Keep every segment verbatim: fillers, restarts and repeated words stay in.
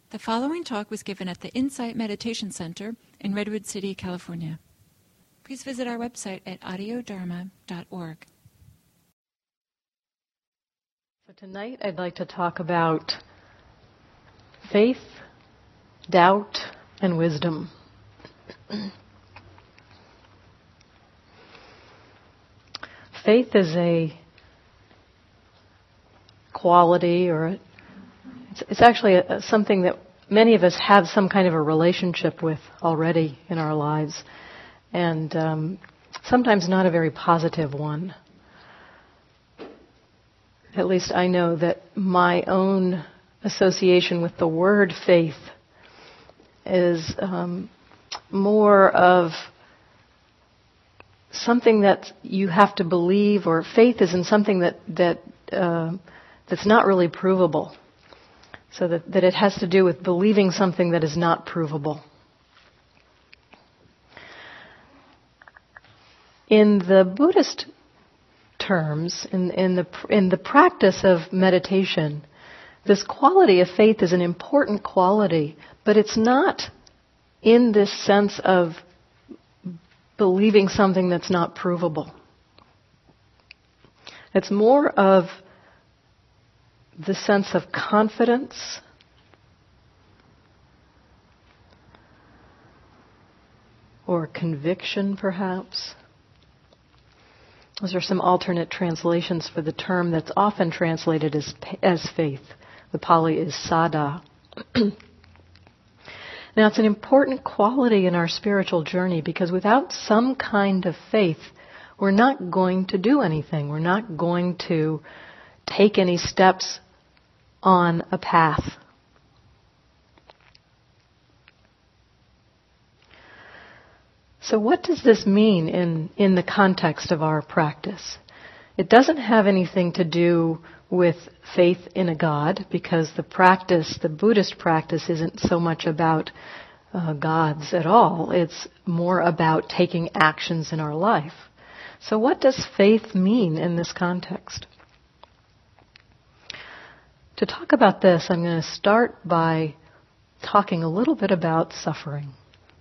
The following talk was given at the Insight Meditation Center in Redwood City, California. Please visit our website at audio dharma dot org. So tonight I'd like to talk about faith, doubt, and wisdom. Faith is a quality, or a, it's, it's actually a, something that many of us have some kind of a relationship with already in our lives, and um, sometimes not a very positive one. At least I know that my own association with the word faith is um, more of something that you have to believe, or faith is in something that that uh, that's not really provable. So that, that it has to do with believing something that is not provable. In the Buddhist terms, in, in the in the practice of meditation, this quality of faith is an important quality, but it's not in this sense of believing something that's not provable. It's more of the sense of confidence, or conviction, perhaps. Those are some alternate translations for the term that's often translated as as faith. The Pali is saddha. Now, it's an important quality in our spiritual journey, because without some kind of faith, we're not going to do anything. We're not going to take any steps on a path. So what does this mean in, in the context of our practice? It doesn't have anything to do with faith in a God, because the practice, the Buddhist practice, isn't so much about uh, gods at all. It's more about taking actions in our life. So what does faith mean in this context? To talk about this, I'm going to start by talking a little bit about suffering.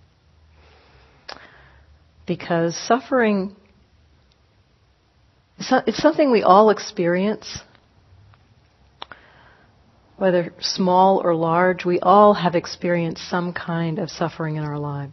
Because suffering, it's something we all experience. Whether small or large, we all have experienced some kind of suffering in our lives.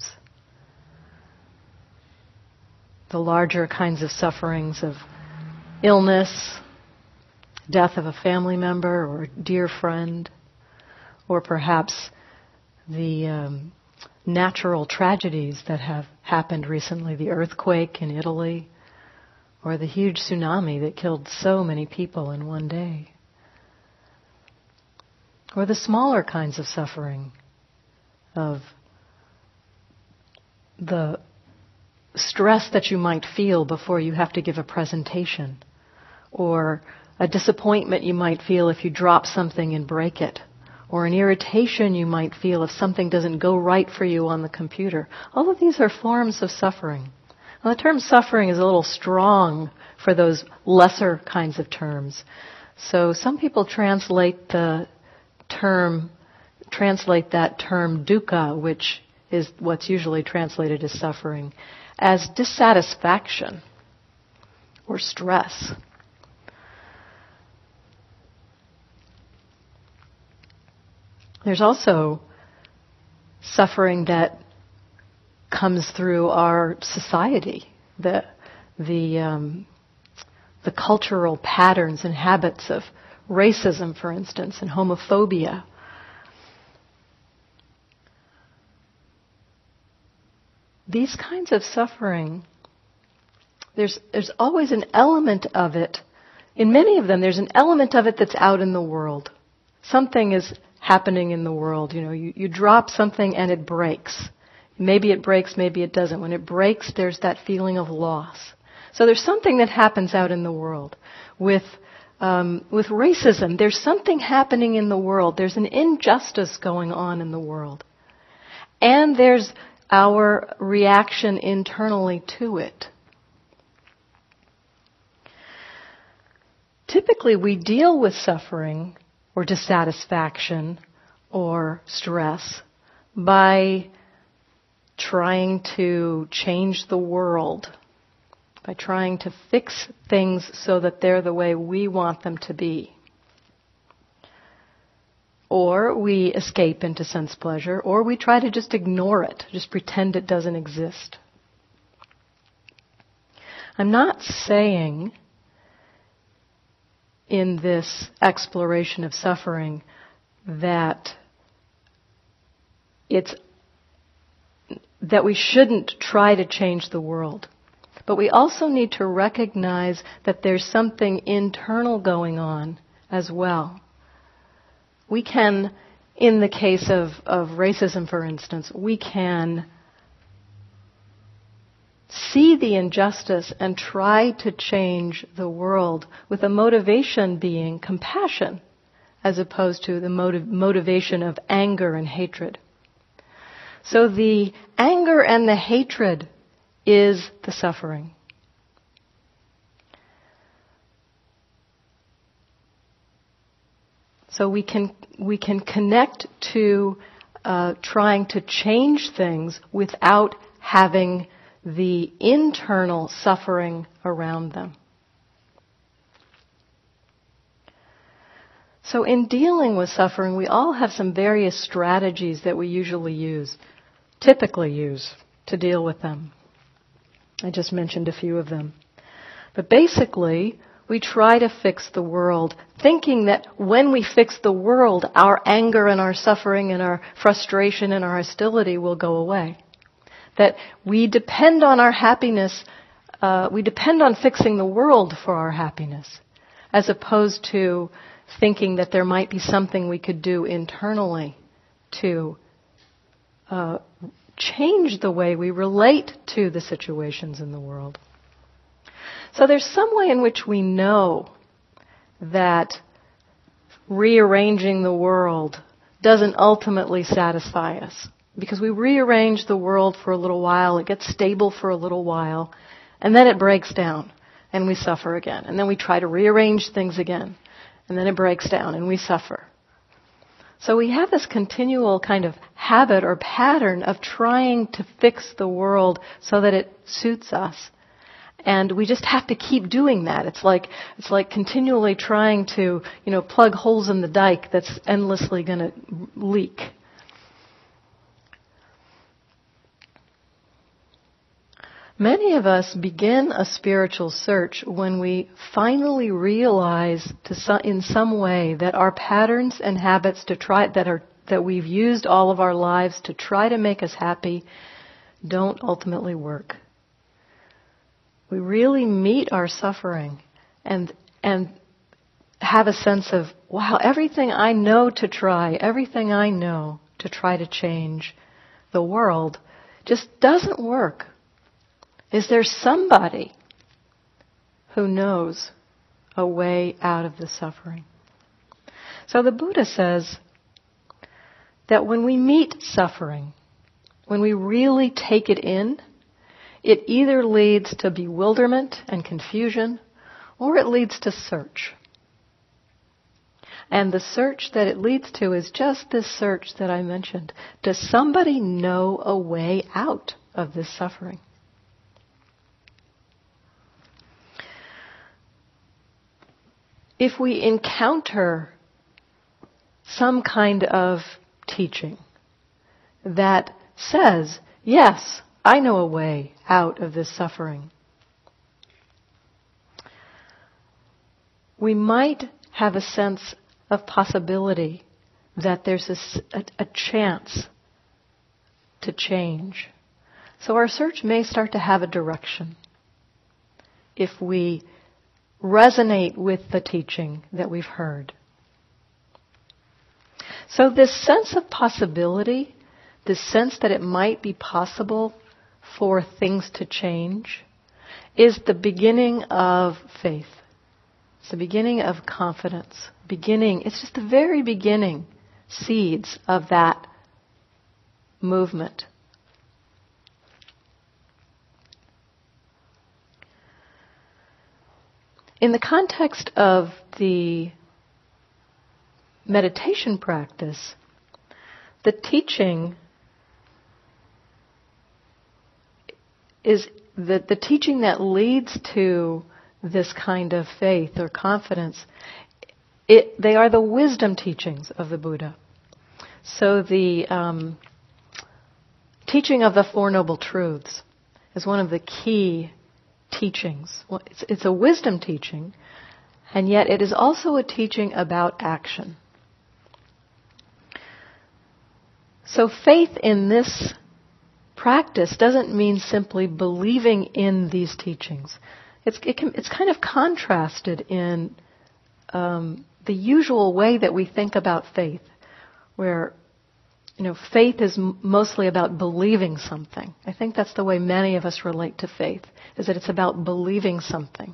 The larger kinds of sufferings of illness, death of a family member or a dear friend, or perhaps the um, natural tragedies that have happened recently, the earthquake in Italy, or the huge tsunami that killed so many people in one day. Or the smaller kinds of suffering of the stress that you might feel before you have to give a presentation, or a disappointment you might feel if you drop something and break it, or an irritation you might feel if something doesn't go right for you on the computer. All of these are forms of suffering. Now, the term suffering is a little strong for those lesser kinds of terms. So some people translate the term, translate that term dukkha, which is what's usually translated as suffering, as dissatisfaction or stress. There's also suffering that comes through our society, the the um, the cultural patterns and habits of racism, for instance, and homophobia. These kinds of suffering, there's there's always an element of it. In many of them, there's an element of it that's out in the world. Something is happening in the world. You know, you, you drop something and it breaks. Maybe it breaks, maybe it doesn't. When it breaks, there's that feeling of loss. So there's something that happens out in the world. With um, with racism, there's something happening in the world. There's an injustice going on in the world. And there's our reaction internally to it. Typically, we deal with suffering or dissatisfaction or stress by trying to change the world, by trying to fix things so that they're the way we want them to be. Or we escape into sense pleasure, or we try to just ignore it, just pretend it doesn't exist. I'm not saying in this exploration of suffering that it's that we shouldn't try to change the world. But we also need to recognize that there's something internal going on as well. We can, in the case of, of racism, for instance, we can see the injustice and try to change the world with a motivation being compassion as opposed to the motiv- motivation of anger and hatred. So the anger and the hatred is the suffering. So we can we can connect to uh, trying to change things without having the internal suffering around them. So in dealing with suffering, we all have some various strategies that we usually use, typically use, to deal with them. I just mentioned a few of them. But basically, we try to fix the world, thinking that when we fix the world, our anger and our suffering and our frustration and our hostility will go away. That we depend on our happiness, uh, we depend on fixing the world for our happiness, as opposed to thinking that there might be something we could do internally to uh, change the way we relate to the situations in the world. So there's some way in which we know that rearranging the world doesn't ultimately satisfy us. Because we rearrange the world for a little while, it gets stable for a little while, and then it breaks down, and we suffer again. And then we try to rearrange things again, and then it breaks down, and we suffer. So we have this continual kind of habit or pattern of trying to fix the world so that it suits us. And we just have to keep doing that. It's like it's like continually trying to, you know, plug holes in the dike that's endlessly going to leak. Many of us begin a spiritual search when we finally realize to some, in some way that our patterns and habits to try that are that we've used all of our lives to try to make us happy don't ultimately work. We really meet our suffering and and have a sense of, wow, everything I know to try, everything I know to try to change the world just doesn't work. Is there somebody who knows a way out of the suffering? So the Buddha says that when we meet suffering, when we really take it in, it either leads to bewilderment and confusion, or it leads to search. And the search that it leads to is just this search that I mentioned. Does somebody know a way out of this suffering? If we encounter some kind of teaching that says, yes, I know a way out of this suffering, we might have a sense of possibility that there's a, a, a chance to change. So our search may start to have a direction if we resonate with the teaching that we've heard. So this sense of possibility, this sense that it might be possible for things to change, is the beginning of faith. It's the beginning of confidence. Beginning, it's just the very beginning seeds of that movement. In the context of the meditation practice, the teaching is the, the teaching that leads to this kind of faith or confidence. It, they are the wisdom teachings of the Buddha. So the um, teaching of the Four Noble Truths is one of the key teachings. Well, it's, it's a wisdom teaching, and yet it is also a teaching about action. So faith in this practice doesn't mean simply believing in these teachings. It's, it can, it's kind of contrasted in um, the usual way that we think about faith, where, you know, faith is m- mostly about believing something. I think that's the way many of us relate to faith, is that it's about believing something.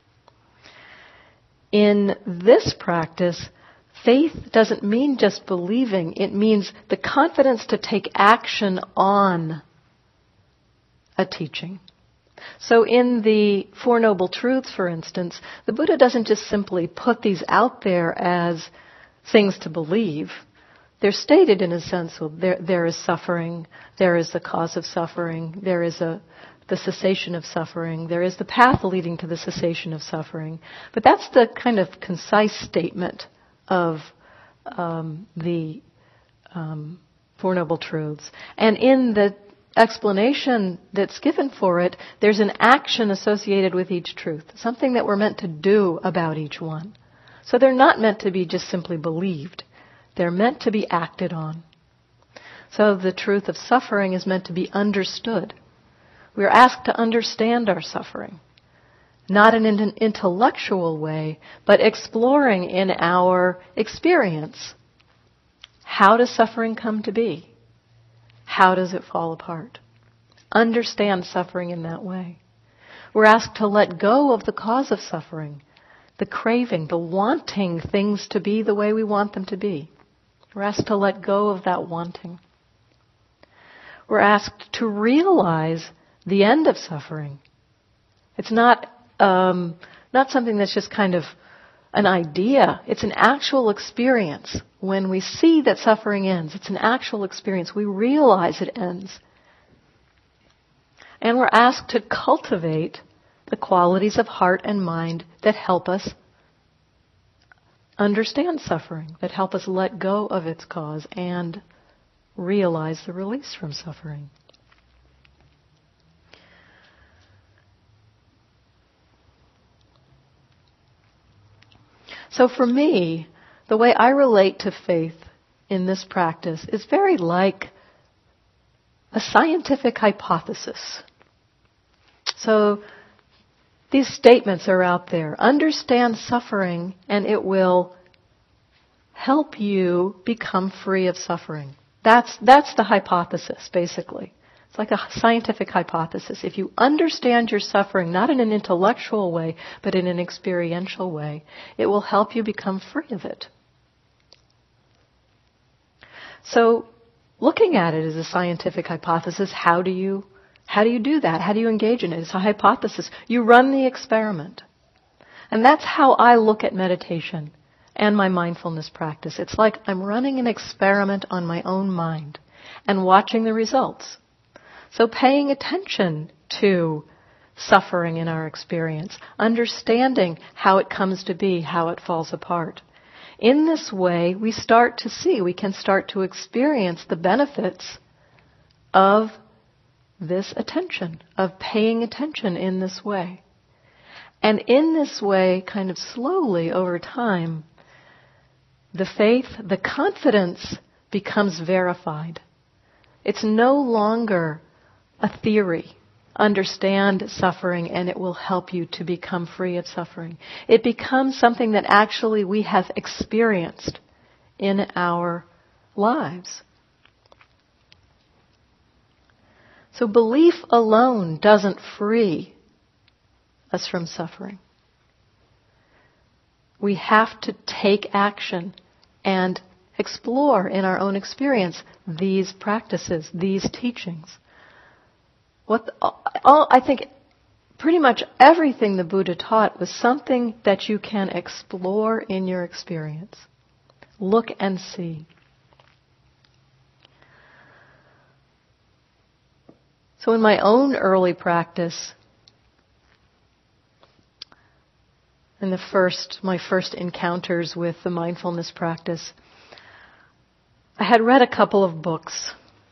In this practice, faith doesn't mean just believing. It means the confidence to take action on a teaching. So in the Four Noble Truths, for instance, the Buddha doesn't just simply put these out there as things to believe. They're stated in a sense, well, there, there is suffering, there is the cause of suffering, there is a, the cessation of suffering, there is the path leading to the cessation of suffering. But that's the kind of concise statement of um, the um, Four Noble Truths. And in the explanation that's given for it, there's an action associated with each truth, something that we're meant to do about each one. So they're not meant to be just simply believed. They're meant to be acted on. So the truth of suffering is meant to be understood. We're asked to understand our suffering, not in an intellectual way, but exploring in our experience. How does suffering come to be? How does it fall apart? Understand suffering in that way. We're asked to let go of the cause of suffering, the craving, the wanting things to be the way we want them to be. We're asked to let go of that wanting. We're asked to realize the end of suffering. It's not um, not something that's just kind of an idea. It's an actual experience. When we see that suffering ends, it's an actual experience. We realize it ends. And we're asked to cultivate the qualities of heart and mind that help us understand suffering, that help us let go of its cause and realize the release from suffering. So for me, the way I relate to faith in this practice is very like a scientific hypothesis. So these statements are out there. Understand suffering and it will help you become free of suffering. That's, that's the hypothesis, basically. It's like a scientific hypothesis. If you understand your suffering, not in an intellectual way, but in an experiential way, it will help you become free of it. So, looking at it as a scientific hypothesis, how do you, how do you do that? How do you engage in it? It's a hypothesis. You run the experiment. And that's how I look at meditation and my mindfulness practice. It's like I'm running an experiment on my own mind and watching the results. So paying attention to suffering in our experience, understanding how it comes to be, how it falls apart. In this way, we start to see, we can start to experience the benefits of this attention, of paying attention in this way. And in this way, kind of slowly over time, the faith, the confidence becomes verified. It's no longer a theory. Understand suffering and it will help you to become free of suffering. It becomes something that actually we have experienced in our lives. So belief alone doesn't free us from suffering. We have to take action and explore in our own experience these practices, these teachings. What the, all, I think pretty much everything the Buddha taught was something that you can explore in your experience. Look and see. So in my own early practice, in the first, my first encounters with the mindfulness practice, I had read a couple of books.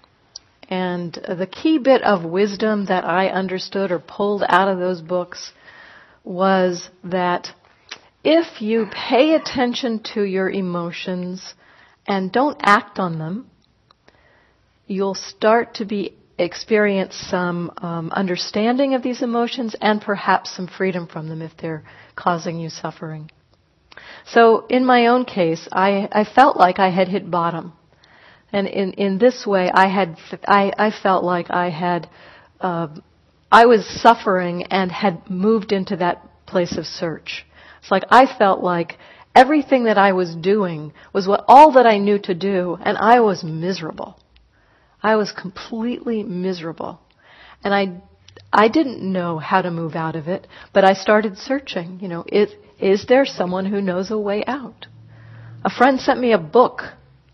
And the key bit of wisdom that I understood or pulled out of those books was that if you pay attention to your emotions and don't act on them, you'll start to be experience some um, understanding of these emotions and perhaps some freedom from them if they're causing you suffering. So in my own case, I, I felt like I had hit bottom. And in, in this way, I had, I, I felt like I had, uh, I was suffering and had moved into that place of search. It's like I felt like everything that I was doing was what all that I knew to do, and I was miserable. I was completely miserable. And I, I didn't know how to move out of it, but I started searching. You know, is, is there someone who knows a way out? A friend sent me a book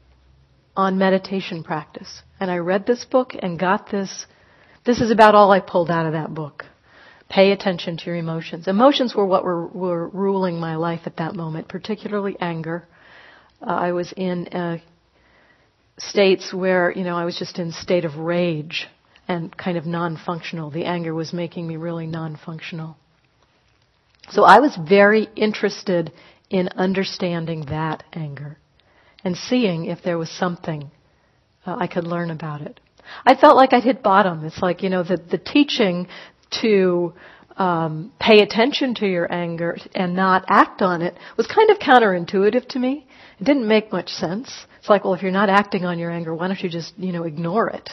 on meditation practice. And I read this book and got this. This is about all I pulled out of that book. Pay attention to your emotions. Emotions were what were, were ruling my life at that moment, particularly anger. Uh, I was in uh, states where, you know, I was just in a state of rage and kind of non-functional. The anger was making me really non-functional. So I was very interested in understanding that anger and seeing if there was something uh, I could learn about it. I felt like I'd hit bottom. It's like, you know, the, the teaching to um, pay attention to your anger and not act on it was kind of counterintuitive to me. It didn't make much sense. It's like, well, if you're not acting on your anger, why don't you just, you know, ignore it?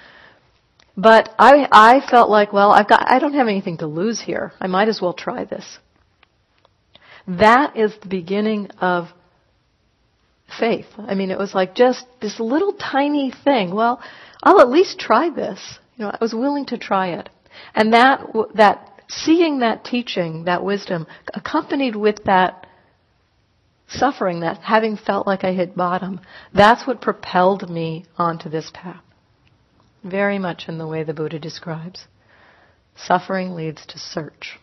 But I, I felt like, well, I've got, I don't have anything to lose here. I might as well try this. That is the beginning of faith. I mean, it was like just this little tiny thing. Well, I'll at least try this. You know, I was willing to try it. And that, that seeing that teaching, that wisdom, accompanied with that suffering, that having felt like I hit bottom, that's what propelled me onto this path. Very much in the way the Buddha describes. Suffering leads to search.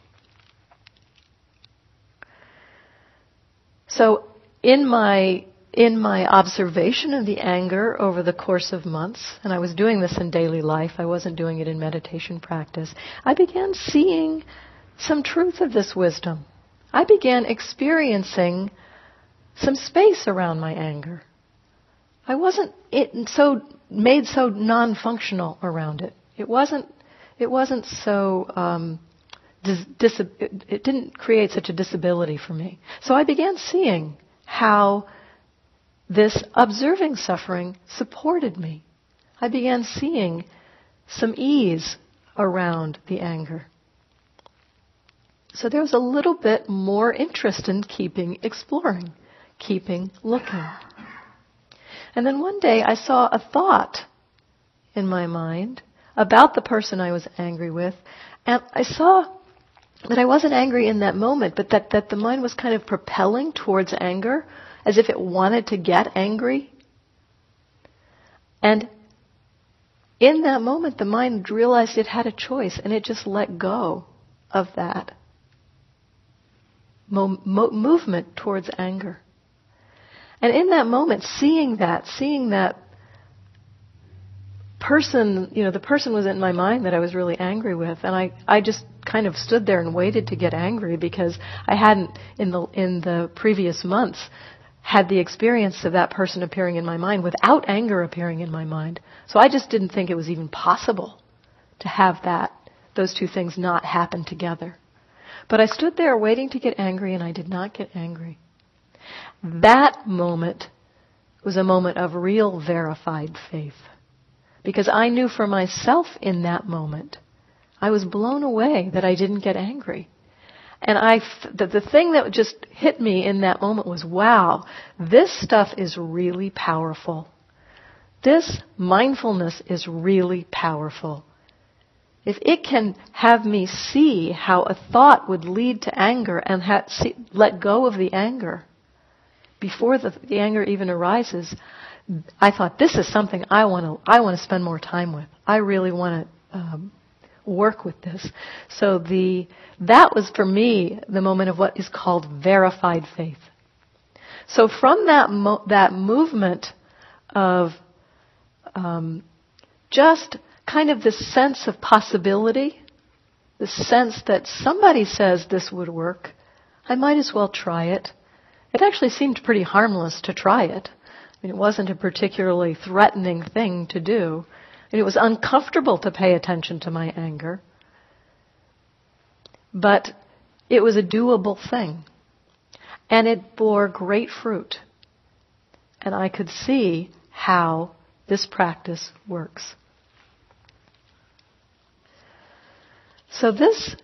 So in my In my observation of the anger over the course of months, and I was doing this in daily life, I wasn't doing it in meditation practice, I began seeing some truth of this wisdom. I began experiencing some space around my anger. I wasn't it so made so non-functional around it. It wasn't. It wasn't so. Um, dis, dis, it, it didn't create such a disability for me. So I began seeing how this observing suffering supported me. I began seeing some ease around the anger. So there was a little bit more interest in keeping exploring, keeping looking. And then one day I saw a thought in my mind about the person I was angry with, and I saw that I wasn't angry in that moment, but that, that the mind was kind of propelling towards anger, as if it wanted to get angry. And in that moment, the mind realized it had a choice, and it just let go of that mo- mo- movement towards anger. And in that moment, seeing that, seeing that person, you know, the person was in my mind that I was really angry with, and I, I just kind of stood there and waited to get angry because I hadn't, in the in the previous months, had the experience of that person appearing in my mind without anger appearing in my mind. So I just didn't think it was even possible to have that, those two things not happen together. But I stood there waiting to get angry, and I did not get angry. That moment was a moment of real verified faith. Because I knew for myself in that moment, I was blown away that I didn't get angry. And I, the, the thing that just hit me in that moment was, wow, this stuff is really powerful. This mindfulness is really powerful. If it can have me see how a thought would lead to anger and ha- see, let go of the anger before the, the anger even arises, I thought, this is something I want to I want to spend more time with. I really want to um, work with this. So the that was for me the moment of what is called verified faith. So from that mo- that movement of um, just kind of this sense of possibility, the sense that somebody says this would work, I might as well try it. It actually seemed pretty harmless to try it. I mean, it wasn't a particularly threatening thing to do. And it was uncomfortable to pay attention to my anger. But it was a doable thing. And it bore great fruit. And I could see how this practice works. So this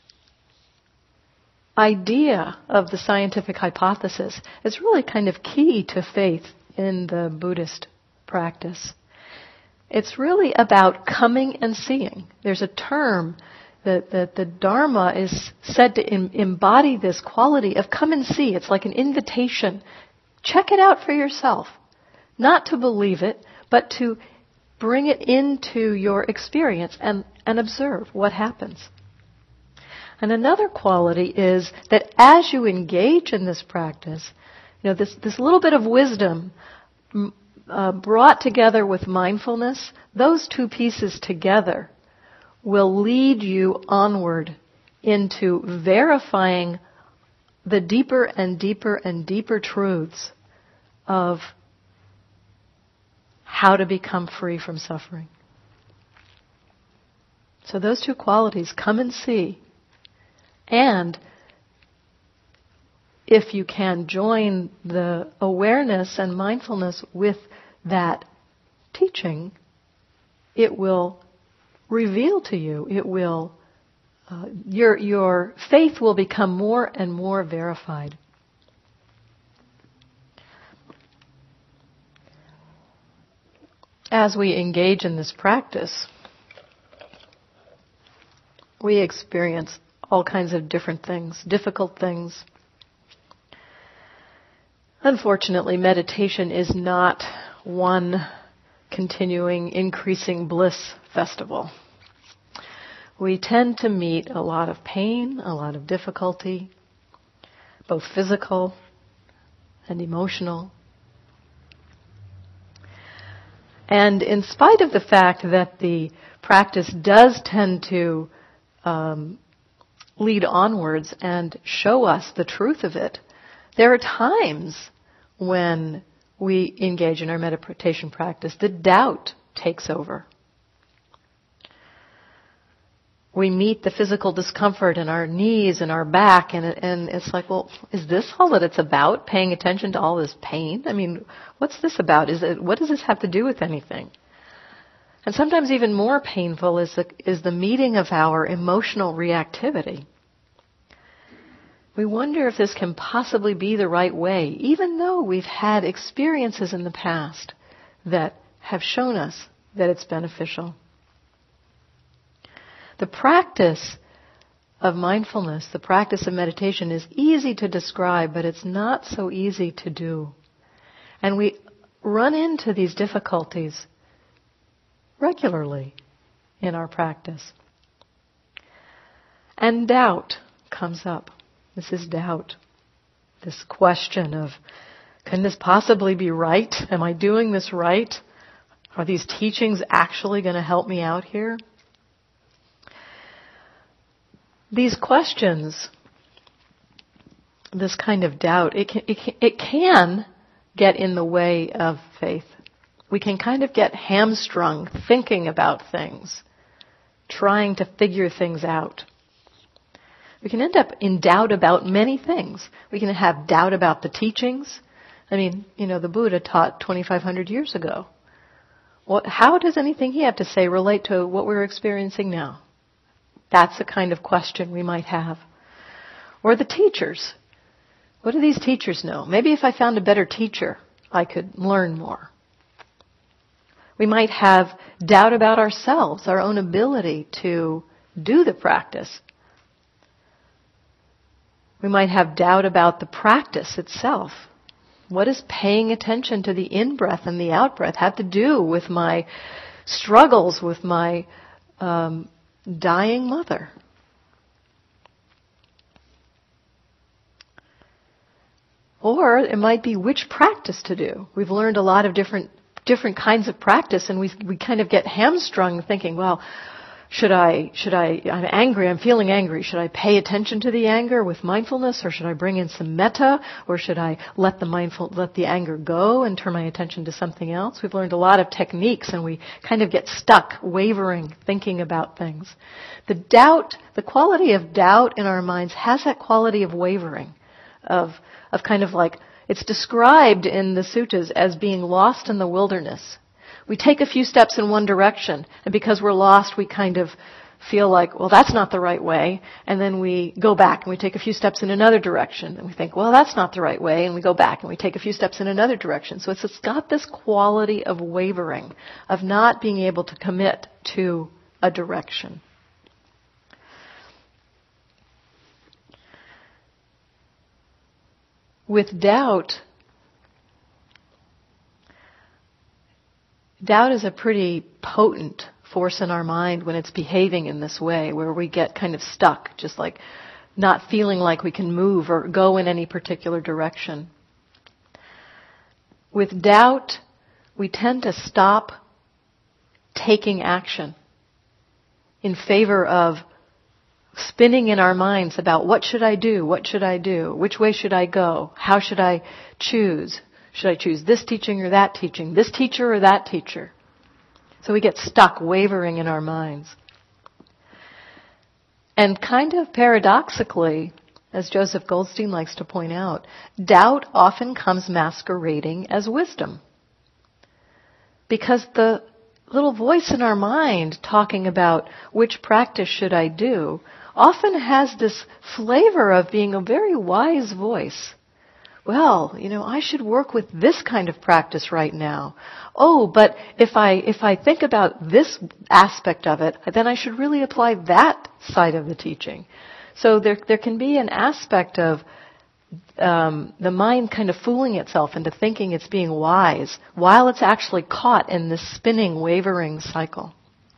idea of the scientific hypothesis is really kind of key to faith in the Buddhist practice. It's really about coming and seeing. There's a term that, that the Dharma is said to em- embody this quality of come and see. It's like an invitation. Check it out for yourself. Not to believe it, but to bring it into your experience and, and observe what happens. And another quality is that as you engage in this practice, you know, this, this little bit of wisdom uh, brought together with mindfulness, those two pieces together will lead you onward into verifying the deeper and deeper and deeper truths of how to become free from suffering. So those two qualities, come and see, and if you can join the awareness and mindfulness with that teaching, it will reveal to you, it will, uh, your, your faith will become more and more verified. As we engage in this practice, we experience all kinds of different things, difficult things. Unfortunately, meditation is not one continuing, increasing bliss festival. We tend to meet a lot of pain, a lot of difficulty, both physical and emotional. And in spite of the fact that the practice does tend to um, lead onwards and show us the truth of it, there are times when we engage in our meditation practice that doubt takes over. We meet the physical discomfort in our knees and our back, and, it, and it's like, well, is this all that it's about? Paying attention to all this pain? I mean, what's this about? Is it, what does this have to do with anything? And sometimes even more painful is the, is the meeting of our emotional reactivity. We wonder if this can possibly be the right way, even though we've had experiences in the past that have shown us that it's beneficial. The practice of mindfulness, the practice of meditation is easy to describe, but it's not so easy to do. And we run into these difficulties regularly in our practice. And doubt comes up. This is doubt. This question of, can this possibly be right? Am I doing this right? Are these teachings actually going to help me out here? These questions, this kind of doubt, it can, it can, it can get in the way of faith. We can kind of get hamstrung thinking about things, trying to figure things out. We can end up in doubt about many things. We can have doubt about the teachings. I mean, you know, the Buddha taught twenty-five hundred years ago. What, how does anything he have to say relate to what we're experiencing now? That's the kind of question we might have. Or the teachers. What do these teachers know? Maybe if I found a better teacher, I could learn more. We might have doubt about ourselves, our own ability to do the practice. We might have doubt about the practice itself. What does paying attention to the in-breath and the out-breath have to do with my struggles, with my um, dying mother. Or it might be which practice to do. We've learned a lot of different different kinds of practice, and we we kind of get hamstrung thinking, well, should I should I I'm angry, I'm feeling angry. Should I pay attention to the anger with mindfulness, or should I bring in some metta, or should I let the mindful let the anger go and turn my attention to something else? We've learned a lot of techniques, and we kind of get stuck, wavering, thinking about things. The doubt, the quality of doubt in our minds has that quality of wavering, of of kind of like, it's described in the suttas as being lost in the wilderness. We take a few steps in one direction, and because we're lost, we kind of feel like, well, that's not the right way, and then we go back and we take a few steps in another direction, and we think, well, that's not the right way, and we go back and we take a few steps in another direction. So it's, it's got this quality of wavering, of not being able to commit to a direction. With doubt, doubt is a pretty potent force in our mind when it's behaving in this way, where we get kind of stuck, just like not feeling like we can move or go in any particular direction. With doubt, we tend to stop taking action in favor of spinning in our minds about what should I do, what should I do, which way should I go, how should I choose, should I choose this teaching or that teaching, this teacher or that teacher. So we get stuck wavering in our minds. And kind of paradoxically, as Joseph Goldstein likes to point out, doubt often comes masquerading as wisdom. Because the little voice in our mind talking about which practice should I do often has this flavor of being a very wise voice. Well, you know, I should work with this kind of practice right now. Oh, but if I if I think about this aspect of it, then I should really apply that side of the teaching. So there there can be an aspect of um, the mind kind of fooling itself into thinking it's being wise while it's actually caught in this spinning, wavering cycle.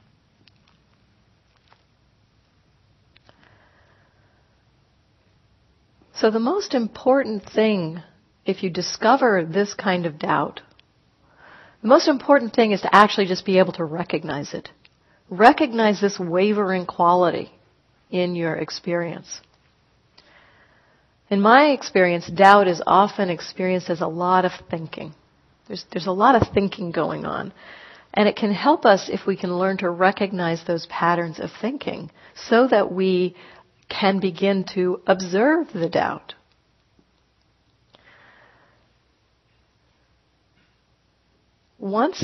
So the most important thing, if you discover this kind of doubt, the most important thing is to actually just be able to recognize it. Recognize this wavering quality in your experience. In my experience, doubt is often experienced as a lot of thinking. There's, there's a lot of thinking going on. And it can help us if we can learn to recognize those patterns of thinking so that we can begin to observe the doubt. Once,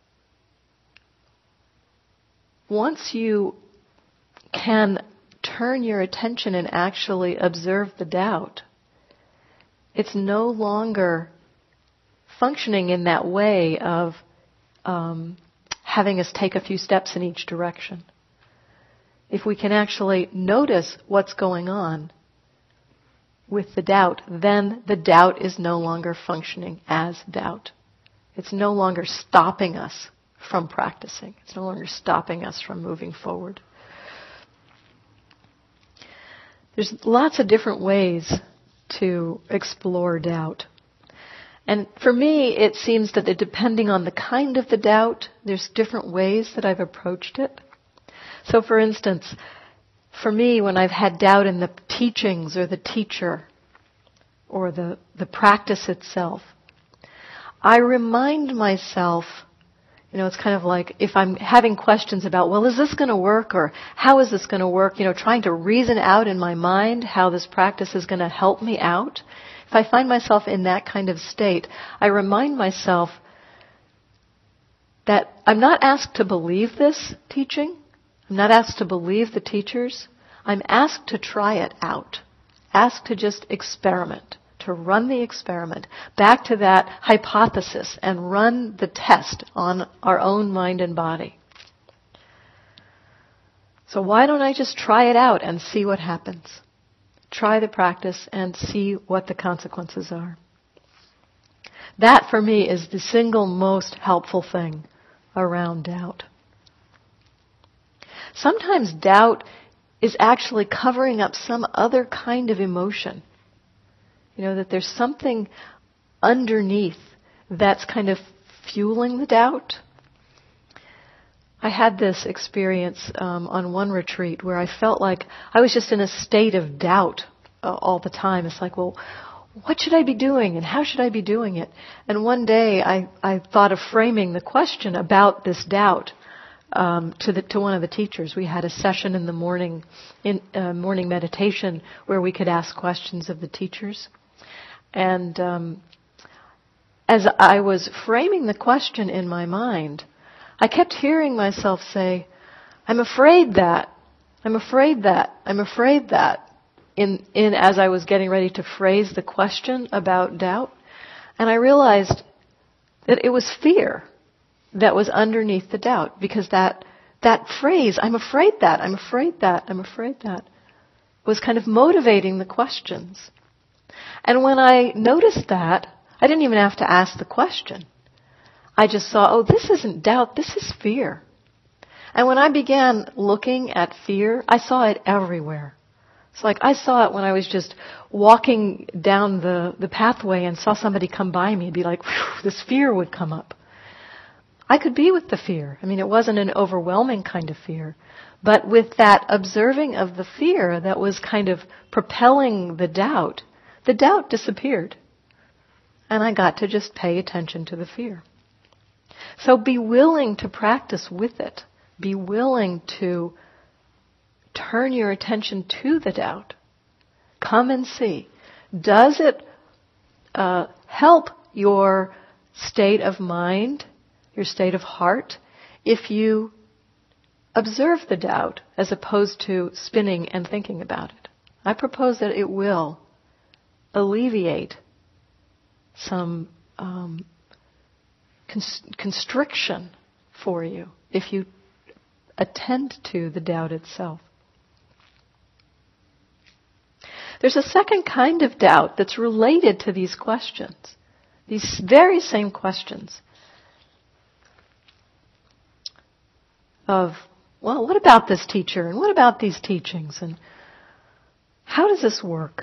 once you can turn your attention and actually observe the doubt, it's no longer functioning in that way of um, having us take a few steps in each direction. If we can actually notice what's going on with the doubt, then the doubt is no longer functioning as doubt. It's no longer stopping us from practicing. It's no longer stopping us from moving forward. There's lots of different ways to explore doubt. And for me, it seems that depending on the kind of the doubt, there's different ways that I've approached it. So for instance, for me, when I've had doubt in the teachings or the teacher or the, the practice itself, I remind myself, you know, it's kind of like if I'm having questions about, well, is this going to work or how is this going to work? You know, trying to reason out in my mind how this practice is going to help me out. If I find myself in that kind of state, I remind myself that I'm not asked to believe this teaching. I'm not asked to believe the teachers. I'm asked to try it out. Asked to just experiment, to run the experiment back to that hypothesis and run the test on our own mind and body. So why don't I just try it out and see what happens? Try the practice and see what the consequences are. That for me is the single most helpful thing around doubt. Sometimes doubt is actually covering up some other kind of emotion. You know, that there's something underneath that's kind of fueling the doubt. I had this experience um, on one retreat where I felt like I was just in a state of doubt uh, all the time. It's like, well, what should I be doing and how should I be doing it? And one day I, I thought of framing the question about this doubt um, to the, to one of the teachers. We had a session in the morning, in uh, morning meditation, where we could ask questions of the teachers. And um, as I was framing the question in my mind, I kept hearing myself say, I'm afraid that, I'm afraid that, I'm afraid that, in, in as I was getting ready to phrase the question about doubt. And I realized that it was fear that was underneath the doubt, because that, that phrase, I'm afraid that, I'm afraid that, I'm afraid that, was kind of motivating the questions. And when I noticed that, I didn't even have to ask the question. I just saw, oh, this isn't doubt, this is fear. And when I began looking at fear, I saw it everywhere. It's like I saw it when I was just walking down the, the pathway and saw somebody come by me and be like, whew, this fear would come up. I could be with the fear. I mean, it wasn't an overwhelming kind of fear. But with that observing of the fear that was kind of propelling the doubt, the doubt disappeared. And I got to just pay attention to the fear. So be willing to practice with it. Be willing to turn your attention to the doubt. Come and see. Does it uh, help your state of mind, your state of heart, if you observe the doubt as opposed to spinning and thinking about it? I propose that it will alleviate some um, constriction for you if you attend to the doubt itself. There's a second kind of doubt that's related to these questions, these very same questions of, well, what about this teacher and what about these teachings and how does this work?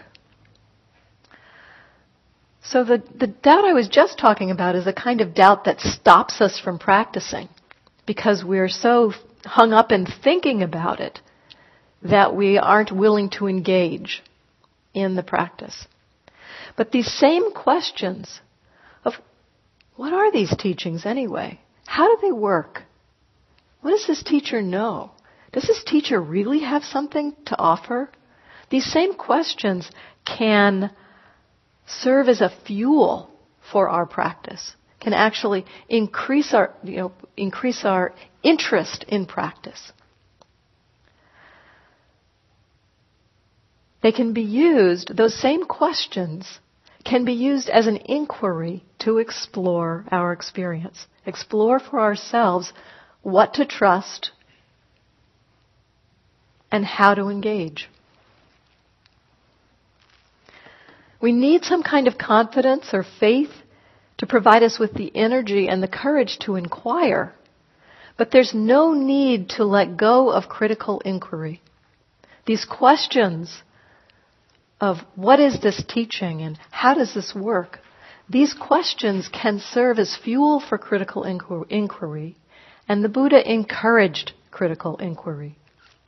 So the, the doubt I was just talking about is a kind of doubt that stops us from practicing because we're so hung up in thinking about it that we aren't willing to engage in the practice. But these same questions of what are these teachings anyway? How do they work? What does this teacher know? Does this teacher really have something to offer? These same questions can serve as a fuel for our practice, can actually increase our, you know, increase our interest in practice. They can be used, those same questions can be used as an inquiry to explore our experience, explore for ourselves what to trust and how to engage. We need some kind of confidence or faith to provide us with the energy and the courage to inquire. But there's no need to let go of critical inquiry. These questions of what is this teaching and how does this work, these questions can serve as fuel for critical inquiry, and the Buddha encouraged critical inquiry.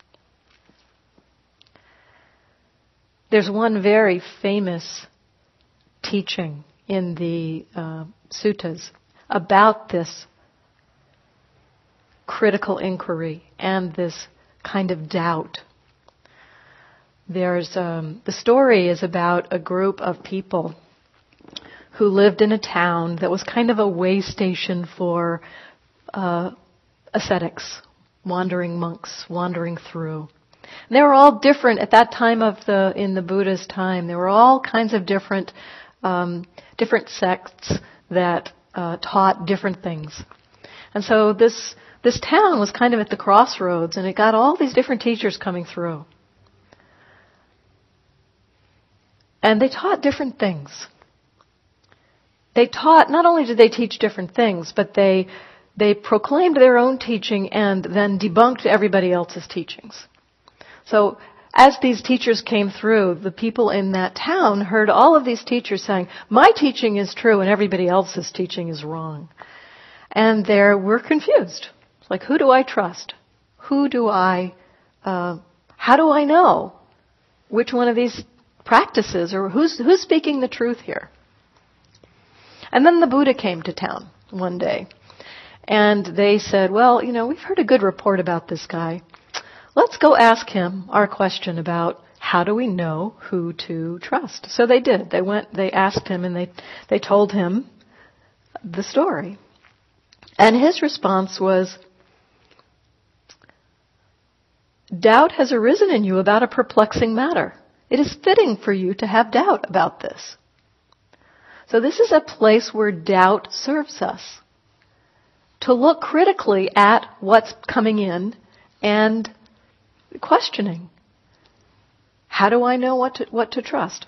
There's one very famous teaching in the uh, suttas about this critical inquiry and this kind of doubt. There's um, the story is about a group of people who lived in a town that was kind of a way station for uh, ascetics, wandering monks, wandering through. And they were all different at that time of the in the Buddha's time. There were all kinds of different um, different sects that uh, taught different things. And so this this town was kind of at the crossroads, and it got all these different teachers coming through. And they taught different things. They taught, not only did they teach different things, but they they proclaimed their own teaching and then debunked everybody else's teachings. So as these teachers came through, the people in that town heard all of these teachers saying, my teaching is true and everybody else's teaching is wrong. And they were confused. It's like, who do I trust? Who do I, uh, how do I know which one of these practices, or who's, who's speaking the truth here? And then the Buddha came to town one day. And they said, well, you know, we've heard a good report about this guy. Let's go ask him our question about how do we know who to trust. So they did. They went, they asked him, and they, they told him the story. And his response was, doubt has arisen in you about a perplexing matter. It is fitting for you to have doubt about this. So this is a place where doubt serves us. To look critically at what's coming in and questioning. How do I know what to, what to trust?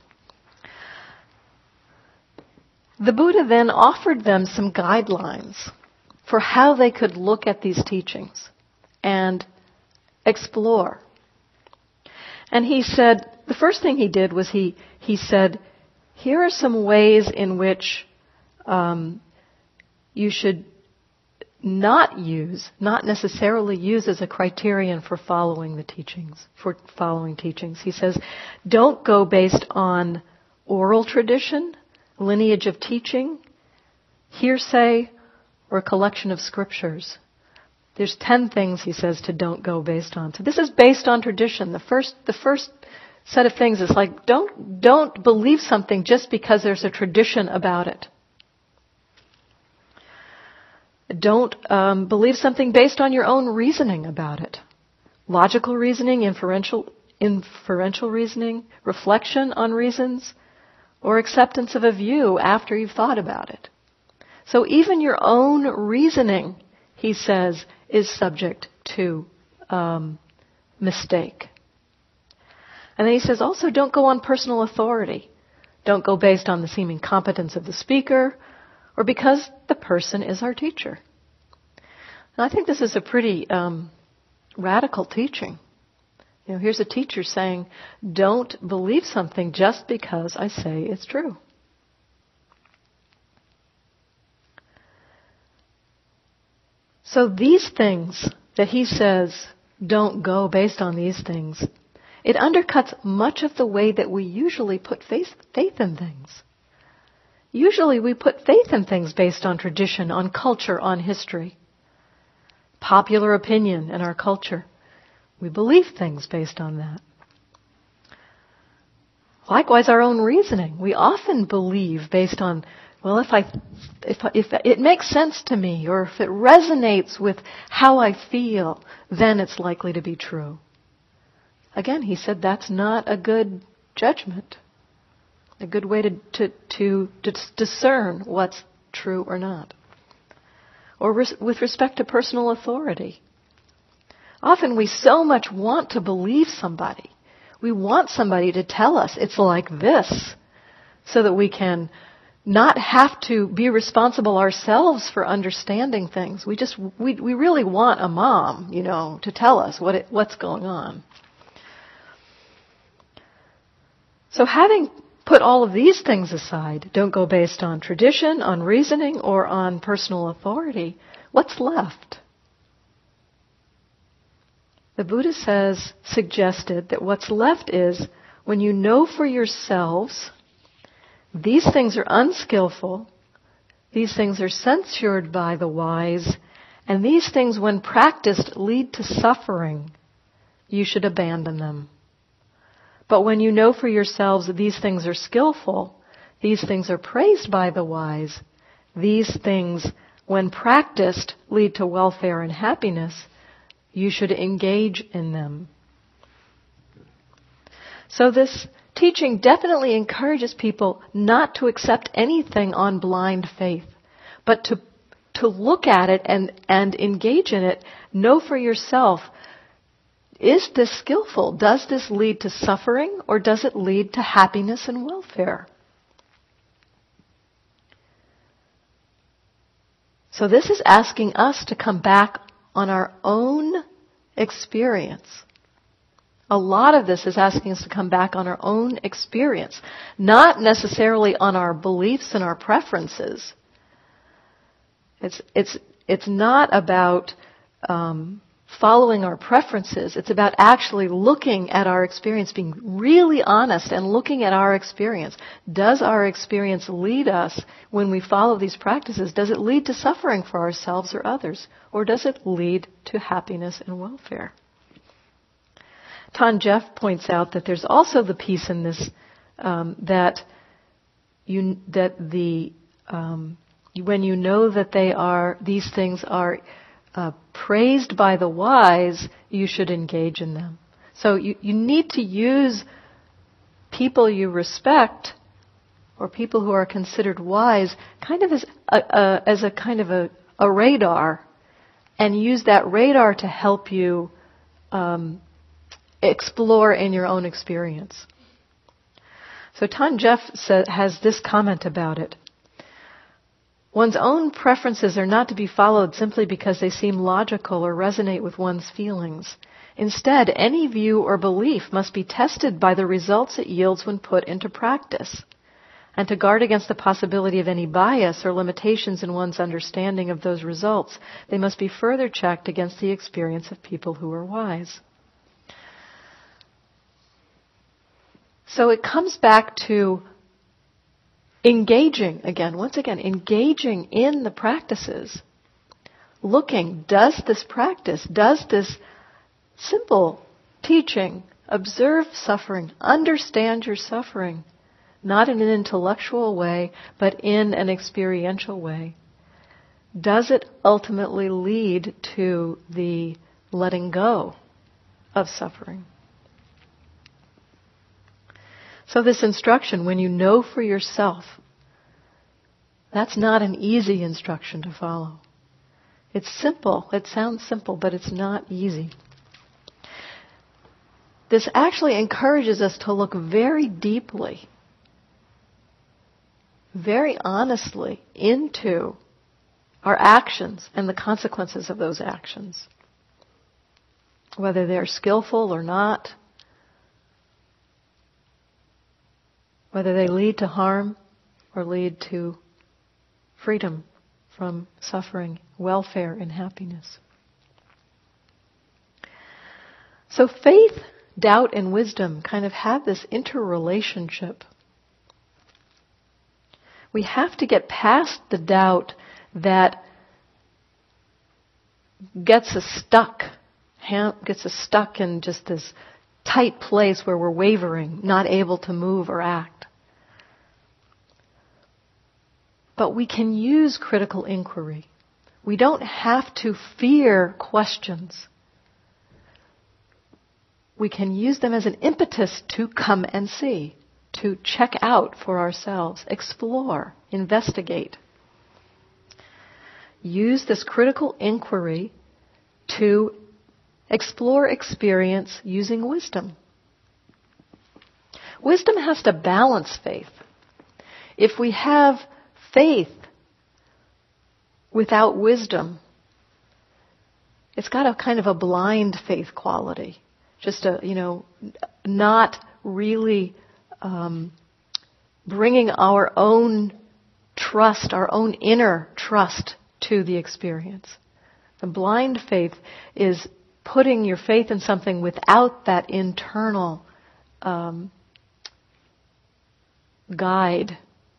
The Buddha then offered them some guidelines for how they could look at these teachings and explore. And he said, the first thing he did was he, he said, here are some ways in which um, you should not use, not necessarily use as a criterion for following the teachings, for following teachings. He says, don't go based on oral tradition, lineage of teaching, hearsay, or a collection of scriptures. There's ten things, he says, to don't go based on. So this is based on tradition. The first, the first set of things is like, don't, don't believe something just because there's a tradition about it. Don't um, believe something based on your own reasoning about it. Logical reasoning, inferential, inferential reasoning, reflection on reasons, or acceptance of a view after you've thought about it. So even your own reasoning, he says, is subject to um, mistake. And then he says also, don't go on personal authority. Don't go based on the seeming competence of the speaker, or because the person is our teacher. And I think this is a pretty um, radical teaching. You know, here's a teacher saying, don't believe something just because I say it's true. So these things that he says, don't go based on these things, it undercuts much of the way that we usually put faith, faith in things. Usually we put faith in things based on tradition, on culture, on history. Popular opinion in our culture. We believe things based on that. Likewise, our own reasoning. We often believe based on, well, if I, if, if it makes sense to me, or if it resonates with how I feel, then it's likely to be true. Again, he said that's not a good judgment. A good way to, to, to, to discern what's true or not. Or res- with respect to personal authority. Often we so much want to believe somebody. We want somebody to tell us it's like this, so that we can not have to be responsible ourselves for understanding things. We just, we, we really want a mom, you know, to tell us what it, what's going on. So having put all of these things aside, don't go based on tradition, on reasoning, or on personal authority, what's left? The Buddha says, suggested that what's left is, when you know for yourselves, these things are unskillful, these things are censured by the wise, and these things, when practiced, lead to suffering, you should abandon them. But when you know for yourselves that these things are skillful, these things are praised by the wise, these things, when practiced, lead to welfare and happiness, you should engage in them. So this teaching definitely encourages people not to accept anything on blind faith, but to to look at it and, and engage in it. Know for yourself, is this skillful? Does this lead to suffering, or does it lead to happiness and welfare? So this is asking us to come back on our own experience. A lot of this is asking us to come back on our own experience, not necessarily on our beliefs and our preferences. It's it's it's not about um, following our preferences. It's about actually looking at our experience, being really honest and looking at our experience. Does our experience lead us, when we follow these practices, does it lead to suffering for ourselves or others? Or does it lead to happiness and welfare? Tan Jeff points out that there's also the piece in this um, that you that the um, when you know that they are these things are uh, praised by the wise, you should engage in them. So you, you need to use people you respect or people who are considered wise, kind of as a, a as a kind of a, a radar, and use that radar to help you Um, explore in your own experience. So Tan Jeff sa- has this comment about it. One's own preferences are not to be followed simply because they seem logical or resonate with one's feelings. Instead, any view or belief must be tested by the results it yields when put into practice. And to guard against the possibility of any bias or limitations in one's understanding of those results, they must be further checked against the experience of people who are wise. So it comes back to engaging, again, once again, engaging in the practices. Looking, does this practice, does this simple teaching, observe suffering, understand your suffering, not in an intellectual way, but in an experiential way, does it ultimately lead to the letting go of suffering? So this instruction, when you know for yourself, that's not an easy instruction to follow. It's simple. It sounds simple, but it's not easy. This actually encourages us to look very deeply, very honestly into our actions and the consequences of those actions, whether they're skillful or not, whether they lead to harm or lead to freedom from suffering, welfare, and happiness. So faith, doubt, and wisdom kind of have this interrelationship. We have to get past the doubt that gets us stuck, gets us stuck in just this tight place where we're wavering, not able to move or act. But we can use critical inquiry. We don't have to fear questions. We can use them as an impetus to come and see, to check out for ourselves, explore, investigate. Use this critical inquiry to explore experience using wisdom. Wisdom has to balance faith. If we have faith without wisdom, it's got a kind of a blind faith quality. Just a, you know, not really um, bringing our own trust, our own inner trust to the experience. The blind faith is putting your faith in something without that internal um, guide.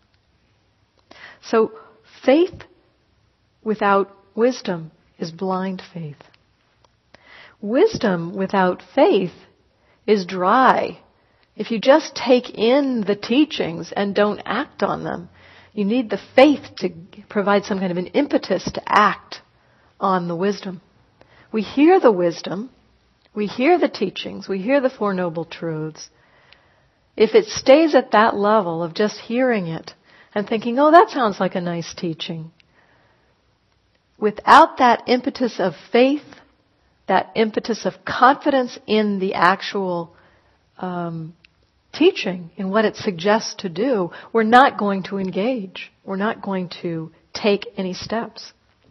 So faith without wisdom is blind faith. Wisdom without faith is dry. If you just take in the teachings and don't act on them, you need the faith to provide some kind of an impetus to act on the wisdom. We hear the wisdom, we hear the teachings, we hear the Four Noble Truths. If it stays at that level of just hearing it and thinking, oh, that sounds like a nice teaching, without that impetus of faith, that impetus of confidence in the actual um, teaching, in what it suggests to do, we're not going to engage. We're not going to take any steps.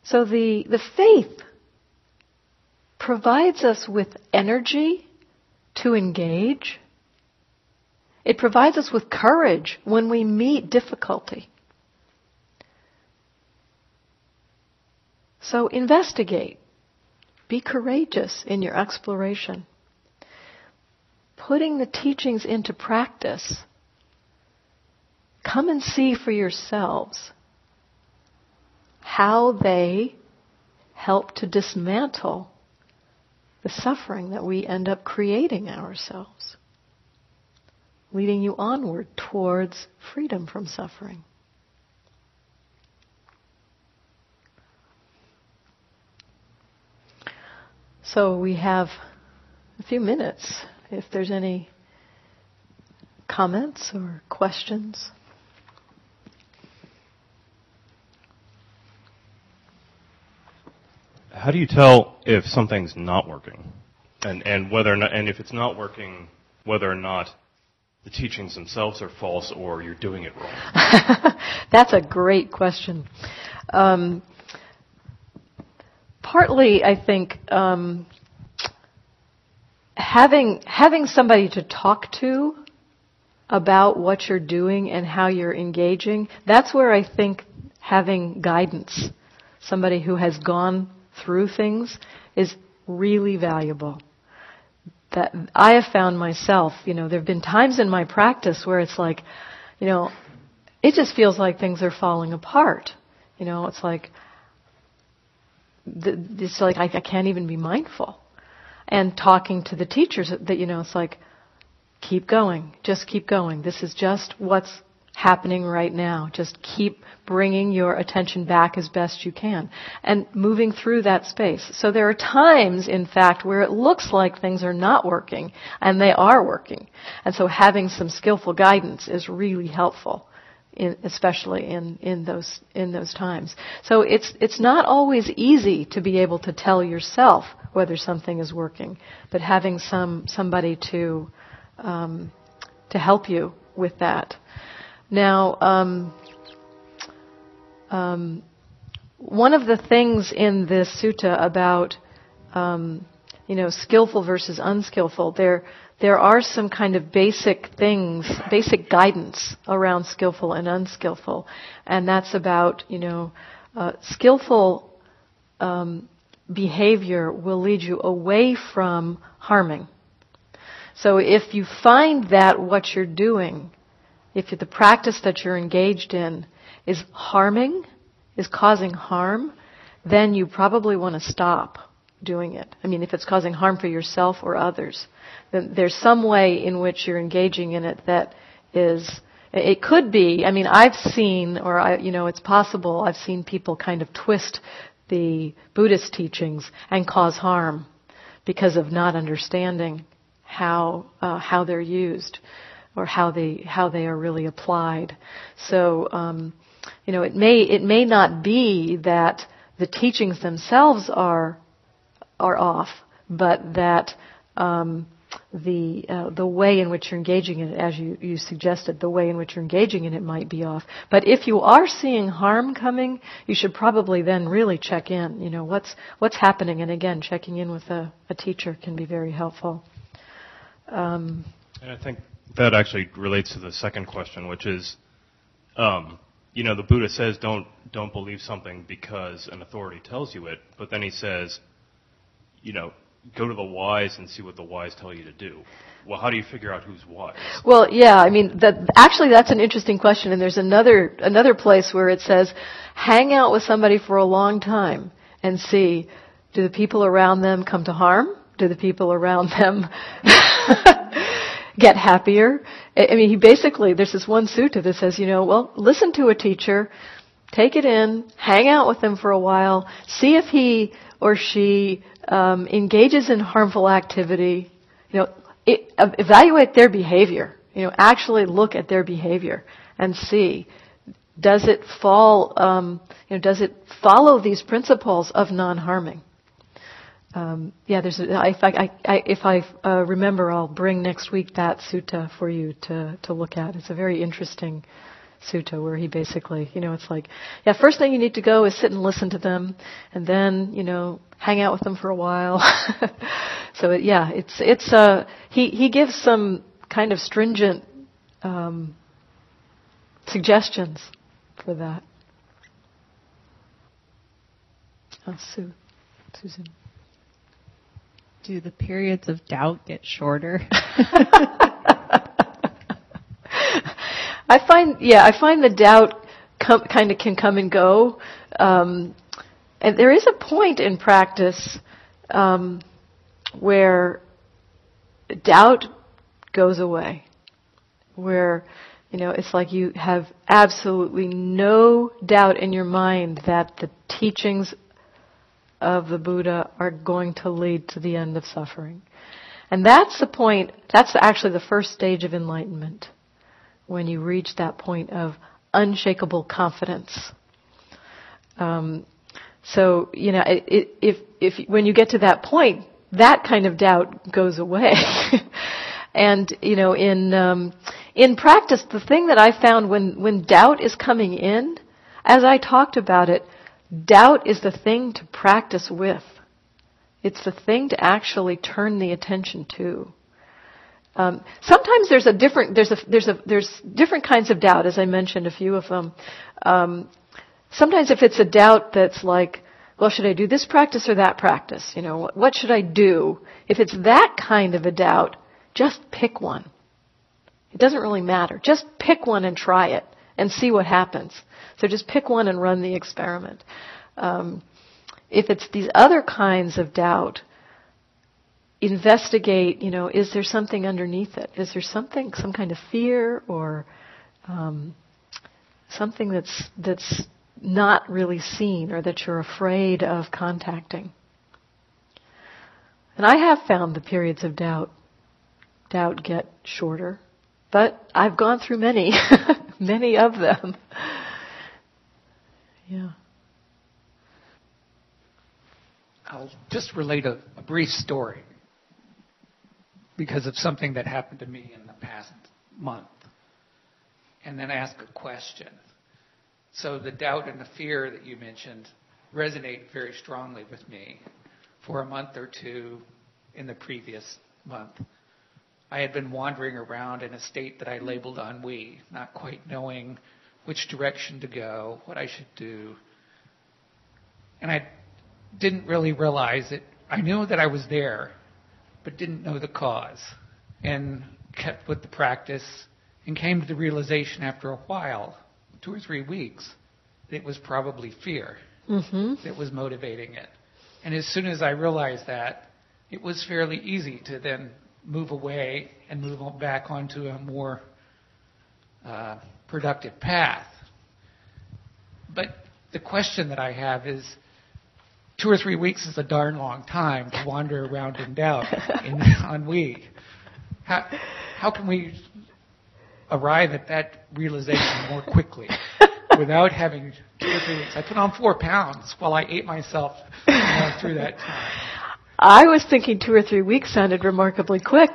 So the, the faith provides us with energy to engage. It provides us with courage when we meet difficulty. So investigate. Be courageous in your exploration. Putting the teachings into practice. Come and see for yourselves how they help to dismantle the suffering that we end up creating ourselves, leading you onward towards freedom from suffering. So we have a few minutes if there's any comments or questions. How do you tell if something's not working, and and whether or not, and if it's not working, whether or not the teachings themselves are false or you're doing it wrong? That's a great question. Um, partly, I think um, having having somebody to talk to about what you're doing and how you're engaging, that's where I think having guidance, somebody who has gone through things, is really valuable. That I have found myself, you know, there have been times in my practice where it's like, you know, it just feels like things are falling apart. You know, it's like, it's like I, I can't even be mindful. And talking to the teachers, that, you know, it's like, keep going, just keep going. This is just what's happening right now. Just keep bringing your attention back as best you can and moving through that space. So there are times, in fact, where it looks like things are not working, and they are working. And so having some skillful guidance is really helpful, in, especially in, in those in those times. So it's it's not always easy to be able to tell yourself whether something is working, but having some somebody to um, to help you with that. Now, um, um, one of the things in this sutta about, um, you know, skillful versus unskillful, there there are some kind of basic things, basic guidance around skillful and unskillful, and that's about, you know, uh, skillful um, behavior will lead you away from harming. So if you find that what you're doing, if the practice that you're engaged in is harming, is causing harm, then you probably want to stop doing it. I mean, if it's causing harm for yourself or others, then there's some way in which you're engaging in it that is, it could be, I mean, I've seen, or I, you know, it's possible, I've seen people kind of twist the Buddhist teachings and cause harm because of not understanding how uh, how they're used, or how they how they are really applied. So, um, you know, it may it may not be that the teachings themselves are are off, but that um, the uh, the way in which you're engaging in it, as you, you suggested, the way in which you're engaging in it might be off. But if you are seeing harm coming, you should probably then really check in. You know, what's what's happening, and again, checking in with a, a teacher can be very helpful. Um, and I think that actually relates to the second question, which is, um, you know, the Buddha says don't don't believe something because an authority tells you it, but then he says, you know, go to the wise and see what the wise tell you to do. Well, how do you figure out who's wise? Well, yeah, I mean, that, actually that's an interesting question, and there's another another place where it says, hang out with somebody for a long time and see, do the people around them come to harm? Do the people around them get happier? I mean, he basically, there's this one sutta that says, you know, well, listen to a teacher, take it in, hang out with them for a while, see if he or she um, engages in harmful activity. You know, it, uh, evaluate their behavior. You know, actually look at their behavior and see, does it fall? Um, you know, does it follow these principles of non-harming? Um, yeah, there's. A, if I, I, if I uh, remember, I'll bring next week that sutta for you to, to look at. It's a very interesting sutta, where he basically, you know, it's like, yeah, first thing you need to go is sit and listen to them, and then, you know, hang out with them for a while. So it, yeah, it's it's uh he he gives some kind of stringent um, suggestions for that. Oh, Sue, Susan. Do the periods of doubt get shorter? I find, yeah, I find the doubt com- kind of can come and go. Um, and there is a point in practice um, where doubt goes away, where, you know, it's like you have absolutely no doubt in your mind that the teachings of the Buddha are going to lead to the end of suffering. And that's the point, that's actually the first stage of enlightenment, when you reach that point of unshakable confidence. Um, so, you know, it, it, if if when you get to that point, that kind of doubt goes away. And, you know, in um, in practice, the thing that I found when, when doubt is coming in, as I talked about it, doubt is the thing to practice with. It's the thing to actually turn the attention to. Um, sometimes there's a different there's a there's a there's different kinds of doubt, as I mentioned a few of them. Um, sometimes if it's a doubt that's like, well, should I do this practice or that practice? You know, what, what should I do? If it's that kind of a doubt, just pick one. It doesn't really matter. Just pick one and try it and see what happens. So just pick one and run the experiment. Um, if it's these other kinds of doubt, investigate, you know, is there something underneath it? Is there something, some kind of fear or um, something that's that's not really seen or that you're afraid of contacting? And I have found the periods of doubt, doubt get shorter, but I've gone through many, many of them. Yeah. I'll just relate a, a brief story because of something that happened to me in the past month, and then ask a question. So the doubt and the fear that you mentioned resonate very strongly with me. For a month or two in the previous month, I had been wandering around in a state that I labeled ennui, not quite knowing which direction to go, what I should do. And I didn't really realize it. I knew that I was there, but didn't know the cause, and kept with the practice and came to the realization after a while, two or three weeks, that it was probably fear mm-hmm. that was motivating it. And as soon as I realized that, it was fairly easy to then move away and move on back onto a more uh, productive path. But the question that I have is, two or three weeks is a darn long time to wander around in doubt, in ennui. How, how can we arrive at that realization more quickly without having two or three weeks? I put on four pounds while I ate myself you know, through that time. I was thinking two or three weeks sounded remarkably quick.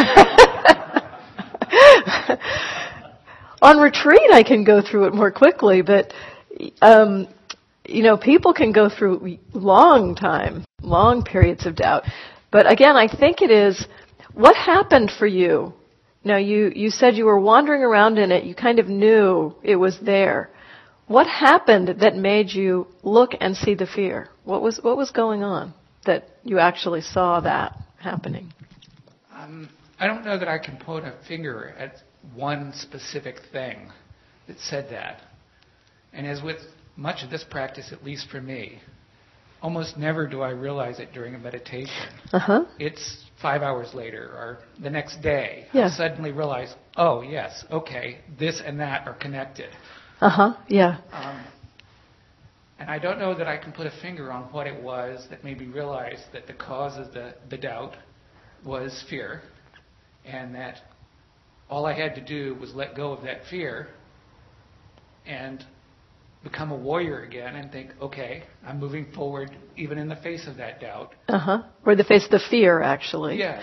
On retreat, I can go through it more quickly, but um, you know, people can go through long time, long periods of doubt. But again, I think it is, what happened for you? Now, you, you said you were wandering around in it. You kind of knew it was there. What happened that made you look and see the fear? What was what was going on that you actually saw that happening? Um, I don't know that I can put a finger at one specific thing that said that. And as with much of this practice, at least for me, almost never do I realize it during a meditation. Uh-huh. It's five hours later or the next day. Yeah. I suddenly realize, oh, yes, okay, this and that are connected. Uh-huh, yeah. Um, and I don't know that I can put a finger on what it was that made me realize that the cause of the, the doubt was fear, and that all I had to do was let go of that fear and become a warrior again and think, okay, I'm moving forward even in the face of that doubt. Uh-huh. Or the face of the fear, actually. Yes.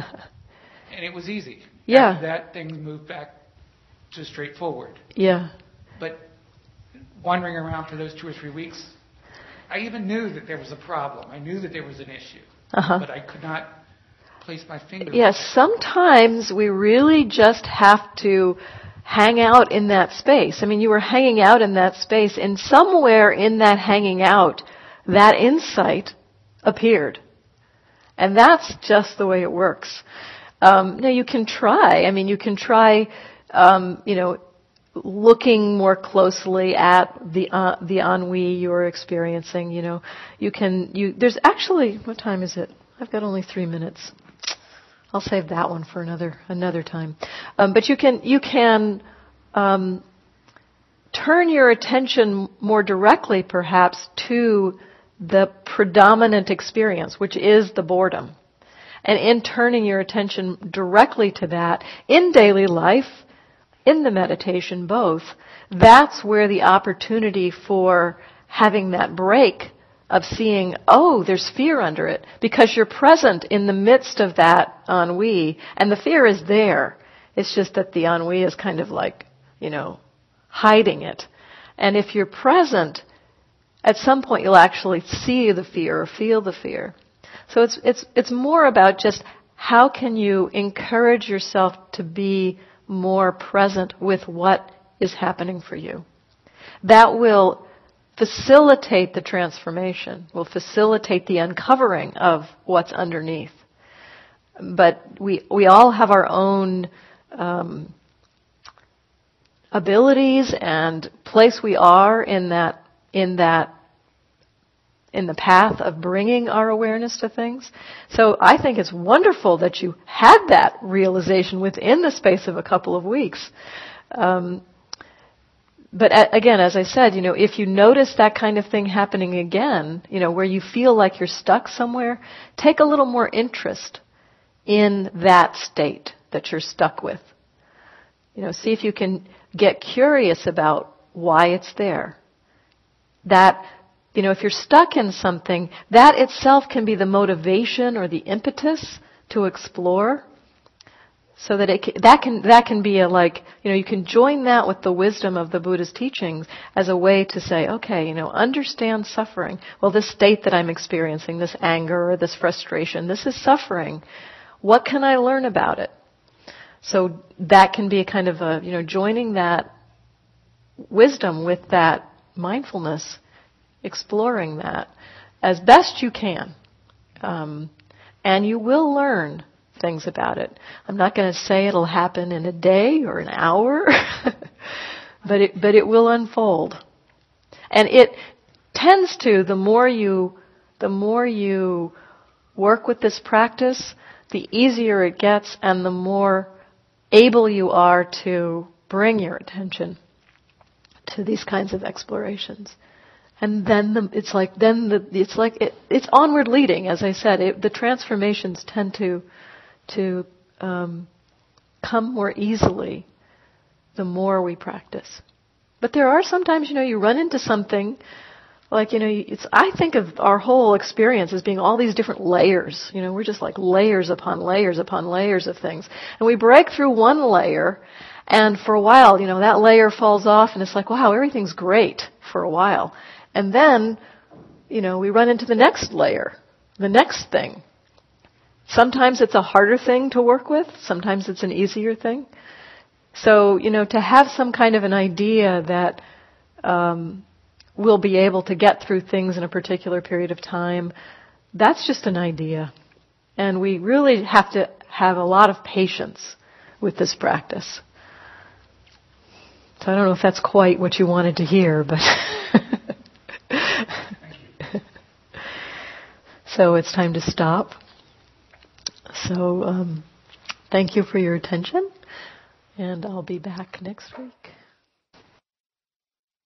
And it was easy. Yeah. After that, things moved back to straightforward. Yeah. But wandering around for those two or three weeks, I even knew that there was a problem. I knew that there was an issue, Uh-huh. but I could not place my finger. Yes, sometimes we really just have to hang out in that space. I mean, you were hanging out in that space, and somewhere in that hanging out, that insight appeared. And that's just the way it works. Um, now, you can try. I mean, you can try, um, you know, looking more closely at the uh, the ennui you're experiencing. You know, you can. You there's actually, what time is it? I've got only three minutes. I'll save that one for another another time. Um, but you can you can um, turn your attention more directly, perhaps, to the predominant experience, which is the boredom. And in turning your attention directly to that, in daily life, in the meditation, both, that's where the opportunity for having that break of seeing, oh, there's fear under it, because you're present in the midst of that ennui, and the fear is there. It's just that the ennui is kind of like, you know, hiding it. And if you're present, at some point you'll actually see the fear or feel the fear. So it's it's it's more about just how can you encourage yourself to be more present with what is happening for you. That will facilitate the transformation, will facilitate the uncovering of what's underneath. But we we all have our own um, abilities and place we are in that in that in the path of bringing our awareness to things. So I think it's wonderful that you had that realization within the space of a couple of weeks. Um, but a- again, as I said, you know, if you notice that kind of thing happening again, you know, where you feel like you're stuck somewhere, take a little more interest in that state that you're stuck with. You know, see if you can get curious about why it's there. That, you know, if you're stuck in something, that itself can be the motivation or the impetus to explore. So that it can, that can that can be a like, you know, you can join that with the wisdom of the Buddha's teachings as a way to say, okay, you know, understand suffering. Well, this state that I'm experiencing, this anger or this frustration, this is suffering. What can I learn about it? So that can be a kind of a, you know, joining that wisdom with that mindfulness, exploring that as best you can. Um, and you will learn things about it. I'm not going to say it'll happen in a day or an hour, but it, but it will unfold. And it tends to, the more you, the more you work with this practice, the easier it gets and the more able you are to bring your attention to these kinds of explorations. And then the, it's like, then the, it's like, it, it's onward leading, as I said. It, the transformations tend to, to um, come more easily the more we practice. But there are sometimes, you know, you run into something, like, you know, it's, I think of our whole experience as being all these different layers. You know, we're just like layers upon layers upon layers of things. And we break through one layer, and for a while, you know, that layer falls off, and it's like, wow, everything's great for a while. And then, you know, we run into the next layer, the next thing. Sometimes it's a harder thing to work with. Sometimes it's an easier thing. So, you know, to have some kind of an idea that um, we'll be able to get through things in a particular period of time, that's just an idea. And we really have to have a lot of patience with this practice. So I don't know if that's quite what you wanted to hear, but... So it's time to stop. So um, thank you for your attention, and I'll be back next week.